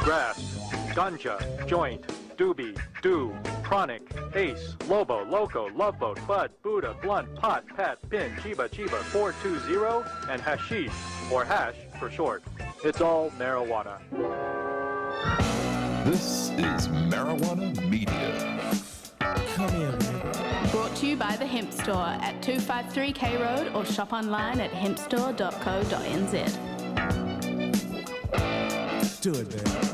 grass, ganja, joint, doobie, do, chronic, ace, lobo, loco, love boat, bud, Buddha, blunt, pot, pat, pin, chiba, 420, and hashish, or hash for short. It's all marijuana. This is Marijuana Media. Come here, man. Brought to you by the Hemp Store at 253 K Road or shop online at hempstore.co.nz. Do it, man.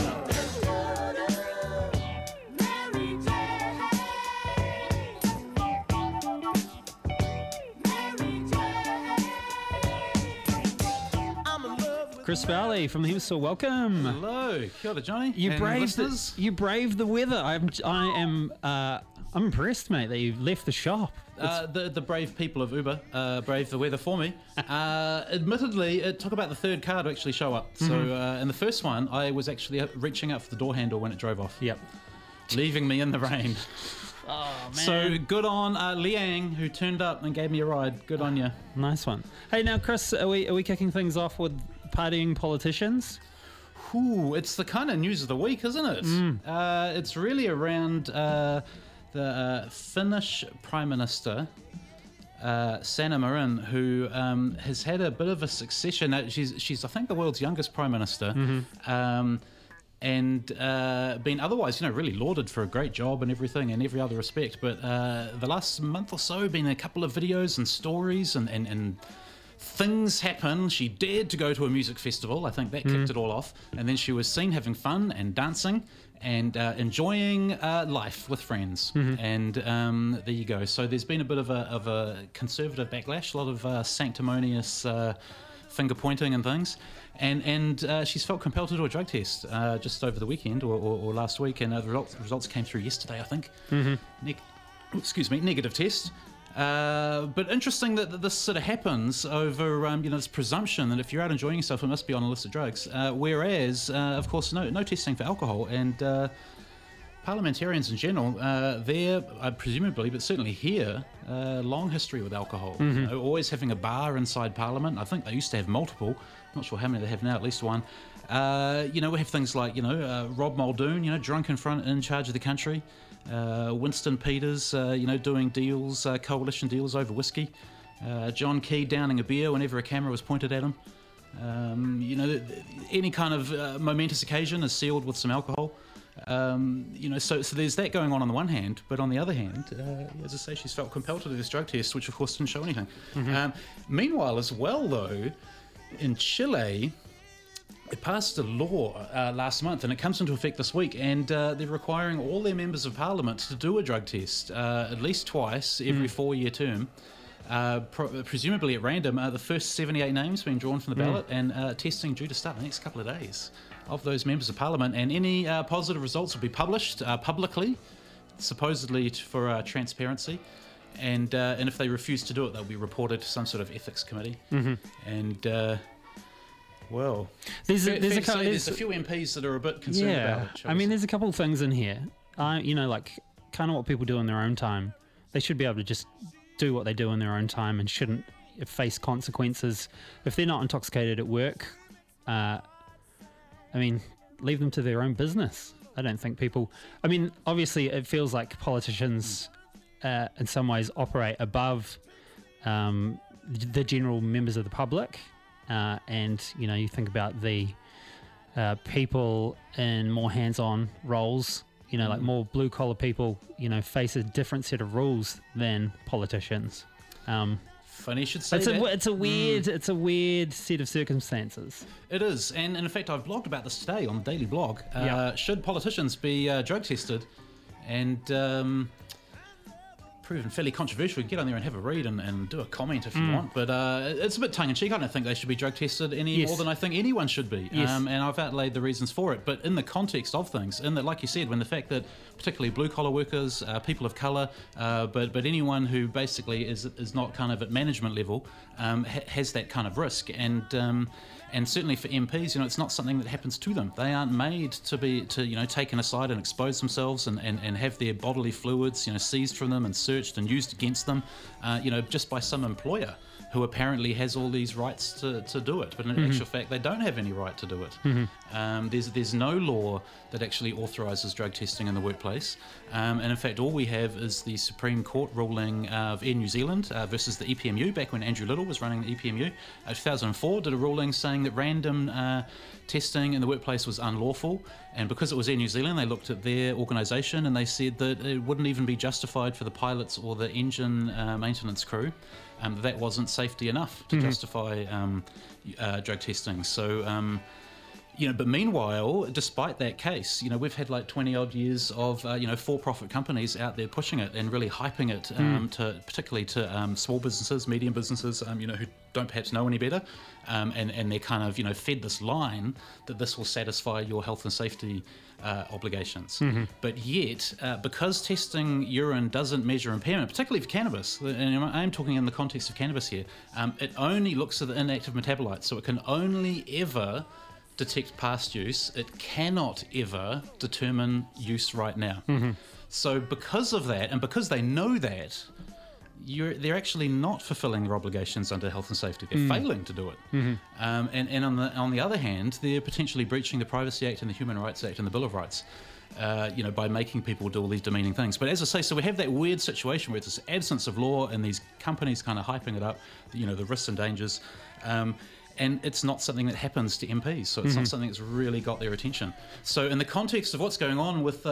Chris Valley from the Hemp Store, welcome. Hello, kia ora, Johnny. You and braved listeners. you braved the weather. I'm impressed, mate, that you left the shop. The brave people of Uber braved the weather for me. Admittedly, it took about the third car to actually show up. So in the first one, I was actually reaching up for the door handle when it drove off. Yep. Leaving me in the rain. Oh man. So good on Liang, who turned up and gave me a ride. Good on you. Nice one. Hey, now Chris, are we kicking things off with partying politicians? Ooh, it's the kind of news of the week, isn't it? It's really around the Finnish Prime Minister, Sanna Marin, who has had a bit of a succession. She's I think, the world's youngest Prime Minister. And been otherwise, really lauded for a great job and everything in every other respect. But the last month or so, been a couple of videos and stories and things happen. She dared to go to a music festival. I think that kicked it all off. And then she was seen having fun and dancing and enjoying life with friends. And there you go. So there's been a bit of a conservative backlash, a lot of sanctimonious finger pointing and things. And she's felt compelled to do a drug test just over the weekend or last week. And the results came through yesterday, I think. Negative test. But interesting that this sort of happens over, this presumption that if you're out enjoying yourself, it must be on illicit drugs. Whereas, of course, no testing for alcohol. And parliamentarians in general, they're presumably, but certainly here, long history with alcohol. Always having a bar inside Parliament. I think they used to have multiple. Not sure how many they have now, at least one. We have things like, Rob Muldoon, drunk in charge of the country. Winston Peters, doing deals, coalition deals over whiskey. John Key downing a beer whenever a camera was pointed at him. Any kind of momentous occasion is sealed with some alcohol. So there's that going on the one hand, but on the other hand, as I say, she's felt compelled to do this drug test, which of course didn't show anything. Meanwhile, as well, though, in Chile, they passed a law last month, and it comes into effect this week, and they're requiring all their members of parliament to do a drug test at least twice every 4-year term. Presumably at random, the first 78 names being drawn from the ballot, and testing due to start the next couple of days of those members of parliament, and any positive results will be published publicly, supposedly for transparency, and if they refuse to do it, they'll be reported to some sort of ethics committee. And well, there's a few MPs that are a bit concerned about it. I mean, there's a couple of things in here. Like kind of what people do in their own time. They should be able to just do what they do in their own time and shouldn't face consequences if they're not intoxicated at work. Leave them to their own business. I don't think people... obviously it feels like politicians in some ways operate above the general members of the public. You think about the people in more hands-on roles, like more blue-collar people, face a different set of rules than politicians. Funny you should say that. It's a weird set of circumstances. It is, and in fact, I've blogged about this today on the Daily Blog. Should politicians be drug tested? And proven fairly controversial. You can get on there and have a read and do a comment if you want, but it's a bit tongue-in-cheek. I don't think they should be drug tested any more than I think anyone should be. And I've outlaid the reasons for it, but in the context of things, in that, like you said, when the fact that particularly blue-collar workers, people of colour, but anyone who basically is not kind of at management level has that kind of risk, and certainly for MPs, it's not something that happens to them. They aren't made to be taken aside and expose themselves and have their bodily fluids seized from them and searched and used against them, just by some employer. who apparently has all these rights to do it, but in actual fact they don't have any right to do it. There's no law that actually authorises drug testing in the workplace, and in fact all we have is the Supreme Court ruling of Air New Zealand versus the EPMU, back when Andrew Little was running the EPMU. 2004 did a ruling saying that random testing in the workplace was unlawful, and because it was Air New Zealand, they looked at their organisation and they said that it wouldn't even be justified for the pilots or the engine maintenance crew. That wasn't safety enough to justify drug testing. So, but meanwhile, despite that case, we've had like 20 odd years of, for-profit companies out there pushing it and really hyping it, particularly to small businesses, medium businesses, who don't perhaps know any better. And they're kind of, fed this line that this will satisfy your health and safety obligations. But yet, because testing urine doesn't measure impairment, particularly for cannabis, and I'm talking in the context of cannabis here, it only looks at the inactive metabolites, so it can only ever detect past use. It cannot ever determine use right now. So because of that, and because they know that, they're actually not fulfilling their obligations under health and safety. They're failing to do it. And on the other hand, they're potentially breaching the Privacy Act and the Human Rights Act and the Bill of Rights, by making people do all these demeaning things. But as I say, so we have that weird situation where it's this absence of law and these companies kind of hyping it up, the risks and dangers. And it's not something that happens to MPs, so it's not something that's really got their attention. So in the context of what's going on with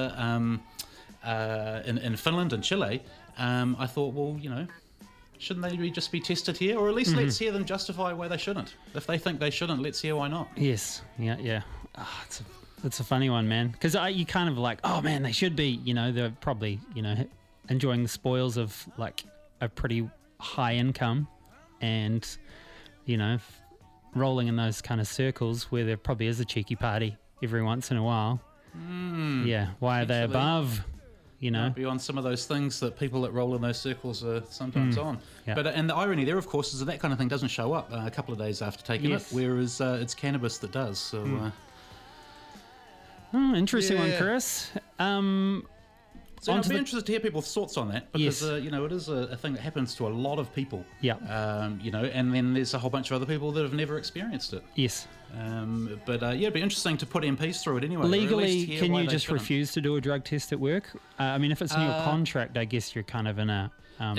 in Finland and Chile, I thought, well, shouldn't they just be tested here? Or at least let's hear them justify why they shouldn't. If they think they shouldn't, let's hear why not. Yes, yeah. It's a funny one, man. Because you kind of like, oh man, they should be, they're probably, enjoying the spoils of like a pretty high income and, rolling in those kind of circles where there probably is a cheeky party every once in a while. Yeah, why are they above? Be on some of those things that people that roll in those circles are sometimes on. Yeah. But and the irony there, of course, is that kind of thing doesn't show up a couple of days after taking it, whereas it's cannabis that does. So, interesting one, Chris. So I'd be interested to hear people's thoughts on that because it is a thing that happens to a lot of people. Yeah. And then there's a whole bunch of other people that have never experienced it. Yes. It'd be interesting to put MPs through it anyway. Legally, can you just refuse to do a drug test at work? If it's in your contract, I guess you're kind of in a.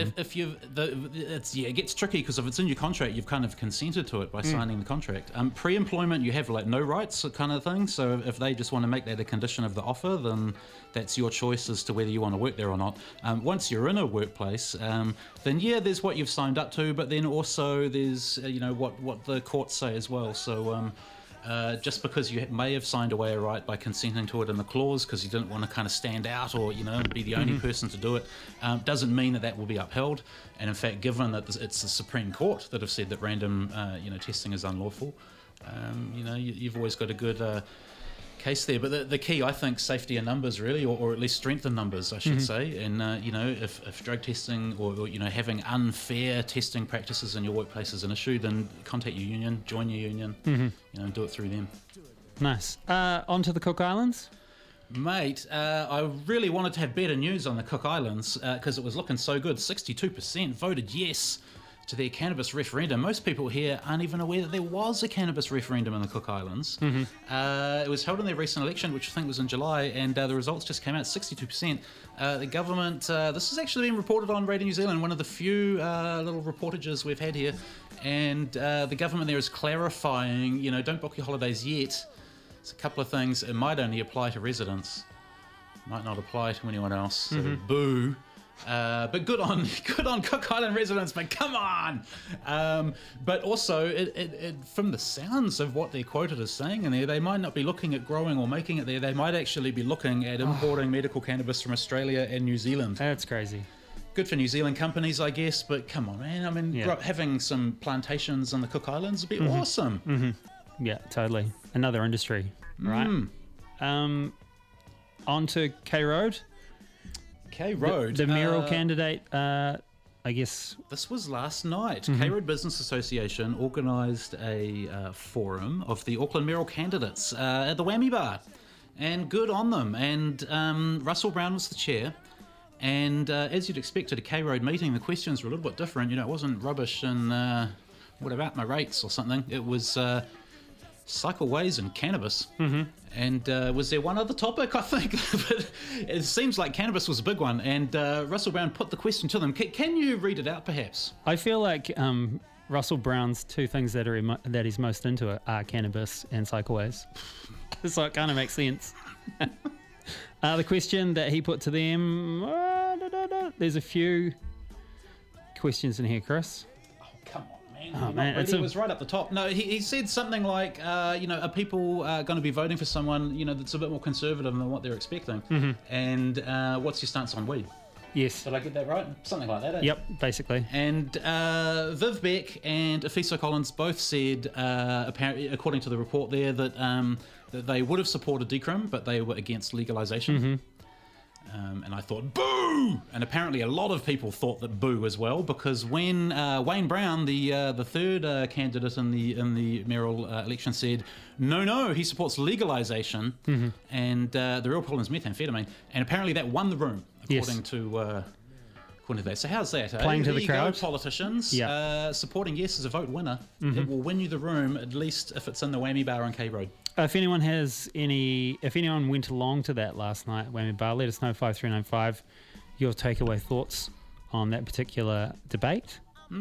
It gets tricky because if it's in your contract, you've kind of consented to it by signing the contract. Pre-employment, you have like no rights kind of thing. So if they just want to make that a condition of the offer, then that's your choice as to whether you want to work there or not. Once you're in a workplace, then there's what you've signed up to, but then also there's what the courts say as well. So. Just because you may have signed away a right by consenting to it in the clause because you didn't want to kind of stand out or be the only person to do it, doesn't mean that will be upheld. And in fact, given that it's the Supreme Court that have said that random testing is unlawful, you've always got a good case there. But the key, I think, safety in numbers really, or at least strength in numbers, I should say. And if drug testing or having unfair testing practices in your workplace is an issue, then contact your union, join your union, do it through them. Nice. On to the Cook Islands. Mate, I really wanted to have better news on the Cook Islands because it was looking so good. 62% voted yes to their cannabis referendum. Most people here aren't even aware that there was a cannabis referendum in the Cook Islands. It was held in their recent election, which I think was in July, and the results just came out, 62%. The government, this has actually been reported on Radio New Zealand, one of the few little reportages we've had here, and the government there is clarifying, don't book your holidays yet. It's a couple of things. It might only apply to residents, might not apply to anyone else, so boo. But good on Cook Island residents, but come on! But also, it from the sounds of what they're quoted as saying in there, they might not be looking at growing or making it there. They might actually be looking at importing medical cannabis from Australia and New Zealand. That's crazy. Good for New Zealand companies, I guess, but come on, man. Having some plantations on the Cook Islands would be awesome. Yeah, totally. Another industry, right? On to K Road. K Road. The mayoral candidate, I guess. This was last night. K Road Business Association organised a forum of the Auckland mayoral candidates at the Whammy Bar. And good on them. And Russell Brown was the chair. And as you'd expect at a K-Road meeting, the questions were a little bit different. It wasn't rubbish and what about my rates or something. It was cycleways and cannabis. Mm-hmm. And was there one other topic, I think? But it seems like cannabis was a big one. And Russell Brown put the question to them. Can you read it out, perhaps? I feel like Russell Brown's two things that he's most into are cannabis and cycleways. So it kind of makes sense. The question that he put to them, there's a few questions in here, Chris. Oh, come on, man. Oh, man, It was right up the top. No, he said something like, are people going to be voting for someone, that's a bit more conservative than what they're expecting? Mm-hmm. And what's your stance on weed? Yes. Did I get that right? Something like that, eh? Yep, basically. And Viv Beck and Efisa Collins both said, apparently, according to the report there, that they would have supported decrim, but they were against legalisation. Mm-hmm. And I thought, boo! And apparently a lot of people thought that boo as well, because when Wayne Brown, the third candidate in the mayoral election, said, no, he supports legalisation, mm-hmm. and the real problem is methamphetamine, and apparently that won the room, according to that. So how's that? Playing to the crowd. Go, politicians. Yeah. Supporting yes is a vote winner. Mm-hmm. It will win you the room, at least if it's in the Whammy Bar on K Road. If anyone went along to that last night, Whammy Bar, let us know, 5395, your takeaway thoughts on that particular debate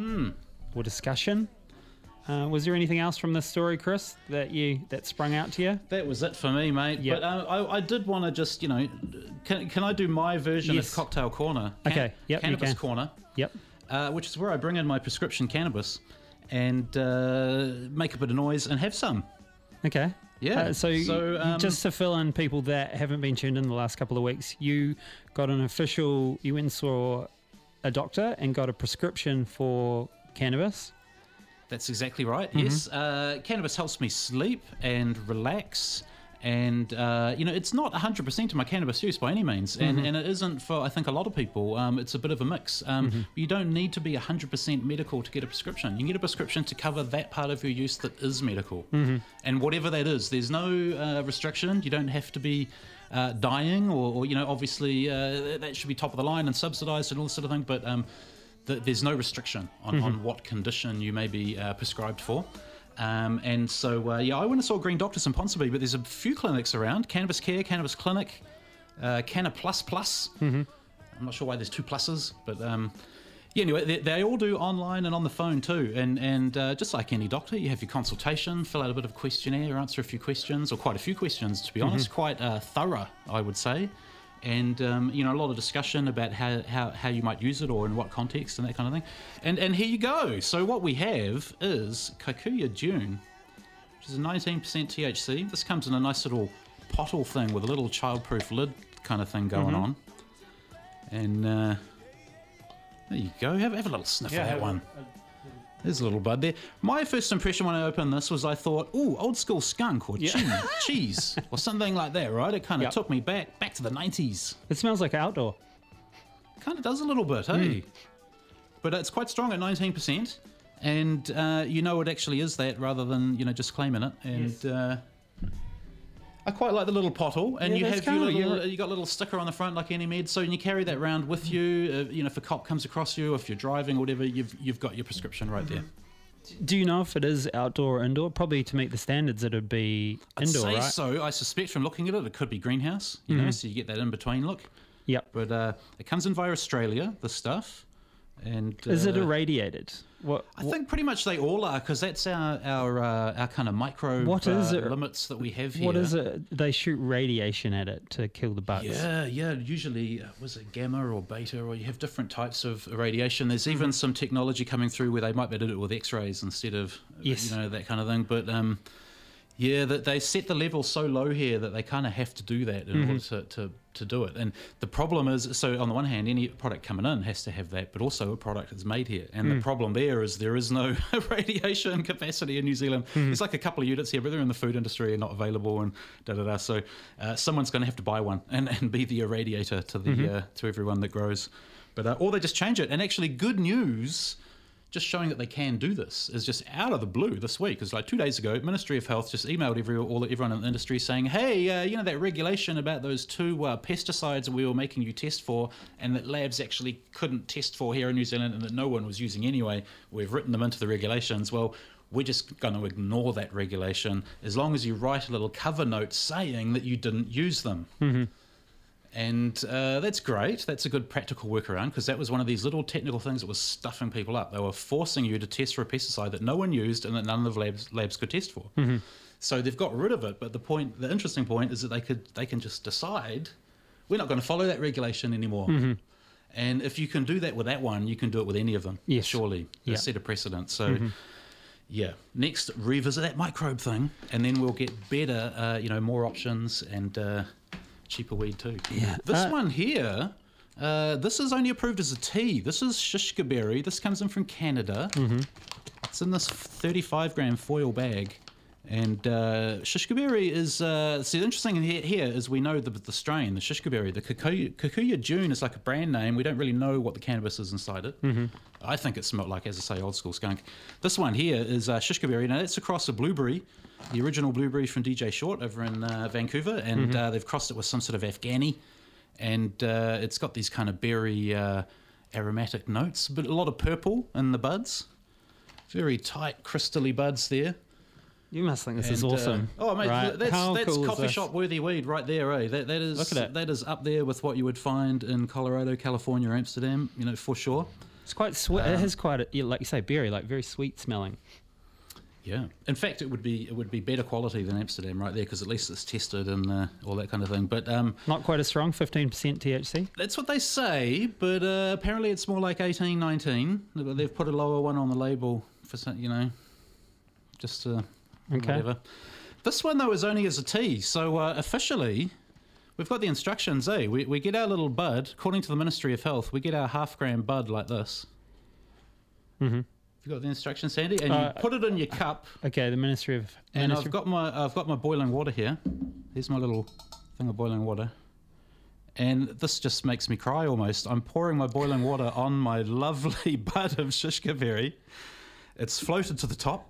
or discussion. Was there anything else from this story, Chris, that sprung out to you? That was it for me, mate. Yep. But I did want to just, can I do my version of Cocktail Corner? Okay, yep, Cannabis Corner. Yep. Which is where I bring in my prescription cannabis and make a bit of noise and have some. Okay. Yeah. So just to fill in people that haven't been tuned in the last couple of weeks, you got you went and saw a doctor and got a prescription for cannabis. That's exactly right. Mm-hmm. Yes. Cannabis helps me sleep and relax. And, it's not 100% of my cannabis use by any means. And, mm-hmm. and it isn't for, I think, a lot of people. It's a bit of a mix. Mm-hmm. You don't need to be 100% medical to get a prescription. You can get a prescription to cover that part of your use that is medical. Mm-hmm. And whatever that is, there's no restriction. You don't have to be dying or obviously that should be top of the line and subsidised and all this sort of thing. But there's no restriction on what condition you may be prescribed for. And so, I went and saw Green Doctors in Ponsonby, but there's a few clinics around. Cannabis Care, Cannabis Clinic, Canna Plus Plus. Mm-hmm. I'm not sure why there's two pluses, but anyway, they all do online and on the phone too. And just like any doctor, you have your consultation, fill out a bit of a questionnaire, answer a few questions, or quite a few questions, to be honest. Quite thorough, I would say. And, a lot of discussion about how you might use it or in what context and that kind of thing. And here you go. So what we have is Kikuya June, which is a 19% THC. This comes in a nice little bottle thing with a little childproof lid kind of thing going on. And there you go. Have a little sniff of that one. There's a little bud there. My first impression when I opened this was I thought, old school skunk or cheese or something like that, right? It kind of took me back to the 90s. It smells like outdoor. Kind of does a little bit, hey? But it's quite strong at 19%. And it actually is that rather than, just claiming it. And I quite like the little pottle, and you have you got a little sticker on the front like any med, so you carry that around with you. If a cop comes across you, if you're driving or whatever, you've got your prescription right there. Do you know if it is outdoor or indoor? Probably to meet the standards, it'd be indoor, right? So I suspect from looking at it, it could be greenhouse. You know, so you get that in between look. Yep. But it comes in via Australia, the stuff. And is it irradiated? I think pretty much they all are, because that's our kind of micro limits that we have here. What is it? They shoot radiation at it to kill the bugs. Yeah. Usually, was it gamma or beta, or you have different types of radiation. There's even some technology coming through where they might be able to do it with X-rays instead of that kind of thing. But that they set the level so low here that they kind of have to do that in order to do it. And the problem is, so on the one hand, any product coming in has to have that, but also a product that's made here. And the problem there is no radiation capacity in New Zealand. There's like a couple of units here, but they're in the food industry and not available and da-da-da. So someone's going to have to buy one and be the irradiator to the to everyone that grows. But or they just change it. And actually, good news, just showing that they can do this is just out of the blue this week. It's like 2 days ago, Ministry of Health just emailed everyone in the industry saying, hey, you know that regulation about those 2 pesticides that we were making you test for and that labs actually couldn't test for here in New Zealand and that no one was using anyway, we've written them into the regulations. Well, we're just going to ignore that regulation as long as you write a little cover note saying that you didn't use them. Mm-hmm. And that's great. That's a good practical workaround because that was one of these little technical things that was stuffing people up. They were forcing you to test for a pesticide that no one used and that none of the labs could test for. Mm-hmm. So they've got rid of it. But the interesting point is that they can just decide we're not going to follow that regulation anymore. Mm-hmm. And if you can do that with that one, you can do it with any of them. Yes. Surely. Yeah. Set a precedent. So. Mm-hmm. Yeah. Next, revisit that microbe thing, and then we'll get better, more options and cheaper weed too. Yeah. This one here, this is only approved as a tea. This is shishka berry. This comes in from Canada. Mm-hmm. It's in this 35-gram foil bag. And shishka berry is... the interesting here is we know the strain, the shishka berry. The Kikuyu June is like a brand name. We don't really know what the cannabis is inside it. Mm-hmm. I think it smelled like, as I say, old school skunk. This one here is shishka berry. Now, that's across a blueberry, the original blueberry from DJ Short over in Vancouver. And they've crossed it with some sort of Afghani. And it's got these kind of berry aromatic notes, but a lot of purple in the buds. Very tight, crystally buds there. You must think this is awesome. Mate, right? that's cool coffee shop worthy weed right there, eh? That is, look at it. That is up there with what you would find in Colorado, California, Amsterdam, for sure. It's quite sweet. It has quite a, like you say, berry, like very sweet smelling. Yeah. In fact, it would be better quality than Amsterdam right there because at least it's tested and all that kind of thing. But not quite as strong, 15% THC. That's what they say, but apparently it's more like 18, 19. They've put a lower one on the label for some, just whatever. This one though is only as a tea, so officially we've got the instructions. We get our little bud according to the Ministry of Health. We get our 0.5 gram bud like this. Mm-hmm. You got the instructions, Sandy, and you put it in your cup. Okay, the Ministry of. And I've got my boiling water here. Here's my little thing of boiling water, and this just makes me cry almost. I'm pouring my boiling water on my lovely bud of shishka berry. It's floated to the top.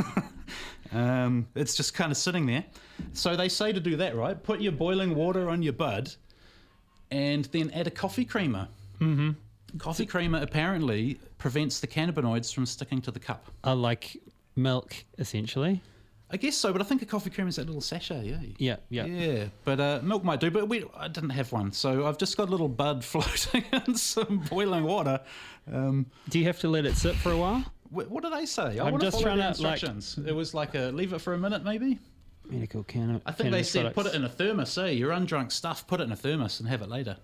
It's just kind of sitting there. So they say to do that, right? Put your boiling water on your bud, and then add a coffee creamer. Mm-hmm. Coffee creamer apparently prevents the cannabinoids from sticking to the cup. Like milk, essentially. I guess so, but I think a coffee creamer is that little sachet, Yeah. Yeah, but milk might do, but I didn't have one, so I've just got a little bud floating in some boiling water. Do you have to let it sit for a while? What do they say? I'm just trying to instructions. It was like leave it for a minute, maybe. Medical cannabis. I think they said put it in a thermos. Your undrunk stuff, put it in a thermos and have it later.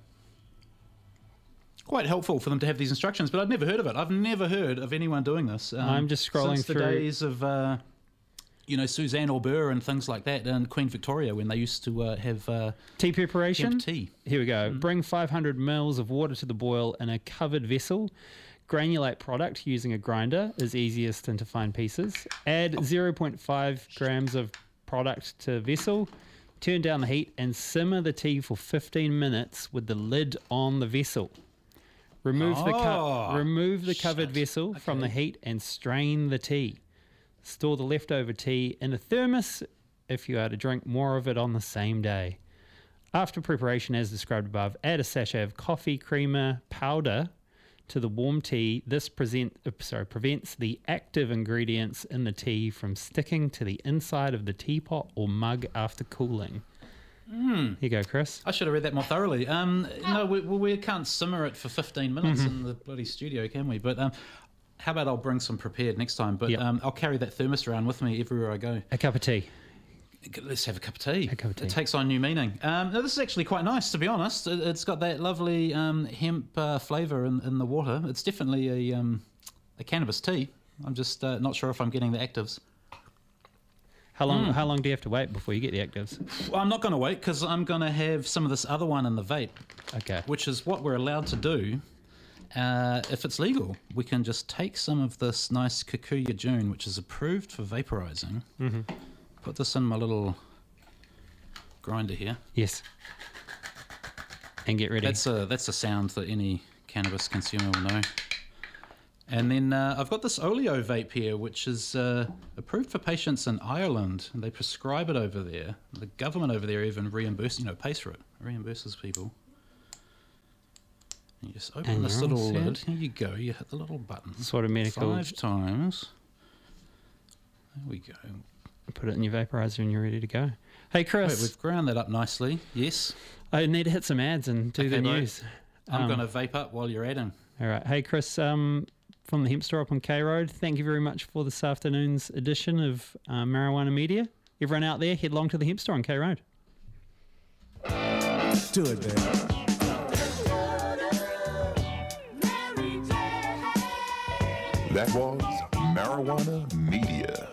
Quite helpful for them to have these instructions, but I'd never heard of it. I've never heard of anyone doing this. I'm just scrolling since through the days of Suzanne Aubert and things like that, and Queen Victoria when they used to have tea preparation. Hemp tea. Here we go. Bring 500 mils of water to the boil in a covered vessel. Granulate product using a grinder is easiest into fine pieces. Add 0.5 grams of product to vessel. Turn down the heat and simmer the tea for 15 minutes with the lid on the vessel. Remove the covered vessel from the heat and strain the tea. Store the leftover tea in a thermos if you are to drink more of it on the same day. After preparation, as described above, add a sachet of coffee creamer powder to the warm tea. This prevents the active ingredients in the tea from sticking to the inside of the teapot or mug after cooling. Here you go, Chris. I should have read that more thoroughly. No, we can't simmer it for 15 minutes in the bloody studio, can we? But how about I'll bring some prepared next time? But I'll carry that thermos around with me everywhere I go. A cup of tea. Let's have a cup of tea. It takes on new meaning. Now, this is actually quite nice, to be honest. It's got that lovely hemp flavour in the water. It's definitely a cannabis tea. I'm just not sure if I'm getting the actives. How long do you have to wait before you get the actives? Well, I'm not going to wait because I'm going to have some of this other one in the vape. Okay. Which is what we're allowed to do. If it's legal, we can just take some of this nice Kikuyu June, which is approved for vaporizing. Mm-hmm. Put this in my little grinder here. Yes. And get ready. That's a sound that any cannabis consumer will know. And then I've got this Oleo vape here, which is approved for patients in Ireland, and they prescribe it over there. The government over there even pays for it, reimburses people. You just open And this you're all little set. lid. Here you go. You hit the little button. Sort of medical. 5 times. There we go. Put it in your vaporizer and you're ready to go. Hey, Chris. Wait, we've ground that up nicely. Yes. I need to hit some ads and do the Okay, bro. news. I'm going to vape up while you're adding. All right. Hey, Chris, from the Hemp Store up on K Road, thank you very much for this afternoon's edition of Marijuana Media. Everyone out there, head along to the Hemp Store on K Road. Do it, man. That was Marijuana Media.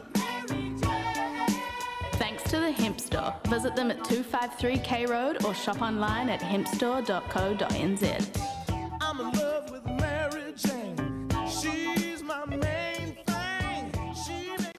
Thanks to the Hemp Store. Visit them at 253 K Road or shop online at hempstore.co.nz.